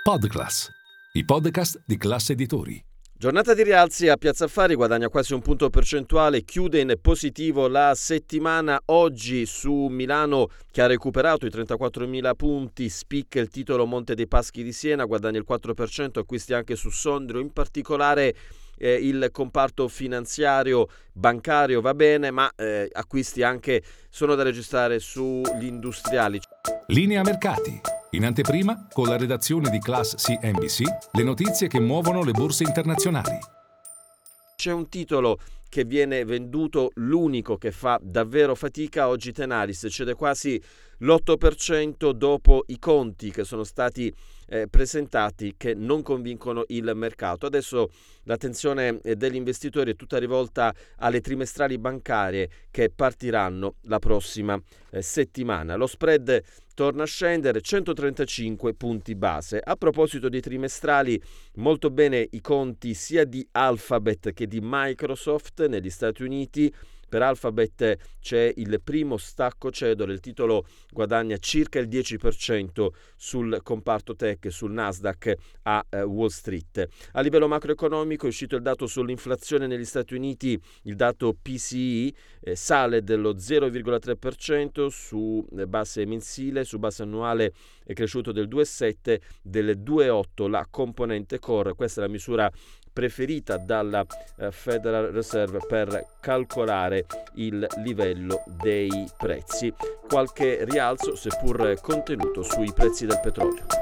Podclass, i podcast di Class Editori. Giornata di rialzi a Piazza Affari, guadagna quasi un punto percentuale, chiude in positivo la settimana. Oggi su Milano, che ha recuperato i 34.000 punti, spicca il titolo Monte dei Paschi di Siena, guadagna il 4%, acquisti anche su Sondrio, in particolare il comparto finanziario bancario va bene, ma acquisti anche sono da registrare sugli industriali. Linea mercati. In anteprima, con la redazione di Class CNBC, le notizie che muovono le borse internazionali. C'è un titolo che viene venduto, l'unico che fa davvero fatica oggi. Tenaris cede quasi l'8% dopo i conti che sono stati presentati, che non convincono il mercato. Adesso l'attenzione degli investitori è tutta rivolta alle trimestrali bancarie che partiranno la prossima settimana. Lo spread torna a scendere, 135 punti base. A proposito dei trimestrali, molto bene i conti sia di Alphabet che di Microsoft negli Stati Uniti. Per Alphabet c'è il primo stacco cedole, il titolo guadagna circa il 10% sul comparto tech, sul Nasdaq a Wall Street. A livello macroeconomico è uscito il dato sull'inflazione negli Stati Uniti, il dato PCE sale dello 0,3% su base mensile, su base annuale è cresciuto del 2,7%, del 2,8% la componente core. Questa è la misura preferita dalla Federal Reserve per calcolare il livello dei prezzi. Qualche rialzo, seppur contenuto, sui prezzi del petrolio.